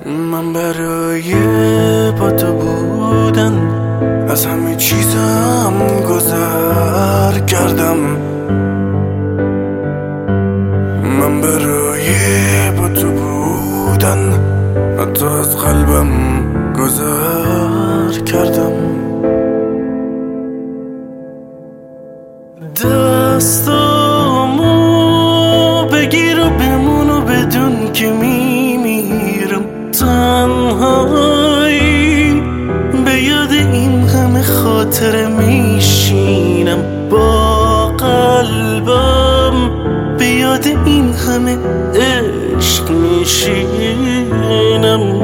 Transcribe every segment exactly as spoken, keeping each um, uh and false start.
من برای با تو بودن از همه چیزم گذر کردم. من برای با تو بودن حتی از قلبم گذر کردم. دستامو بگیر و بمون و بدون که میمیرم تنهایی، به یاد این همه خاطره میشینم با قلبم، به یاد این همه عشق میشینم.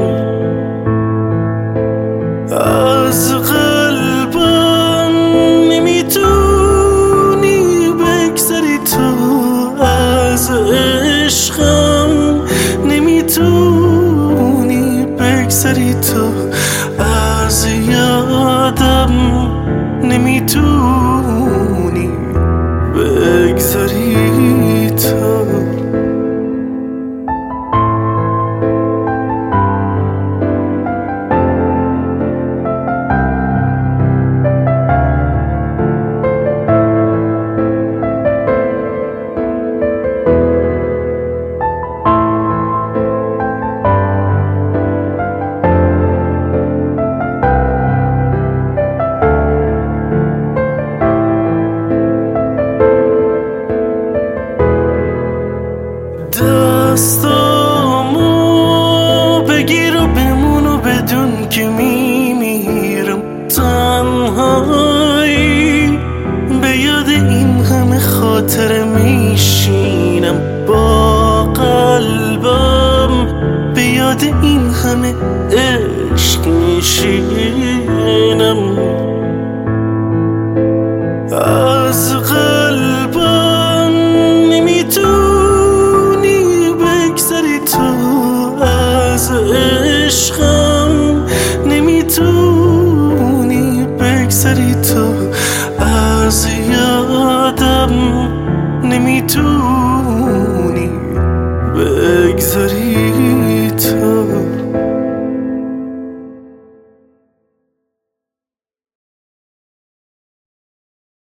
از قلبم نمیتونی بگذری تو، از عشقم نمیتونی بگذری تو، از یادم نمیتونی بگذری تو. دستامو بگیر و بمون و بدون که میمیرم تنهایی، به یاد این همه خاطره میشینم با قلبم، به یاد این همه عشق میشینم. از قلبم نمیتونی بگذری تو، از عشقم نمیتونی بگذری تو، از یادم نمیتونی بگذری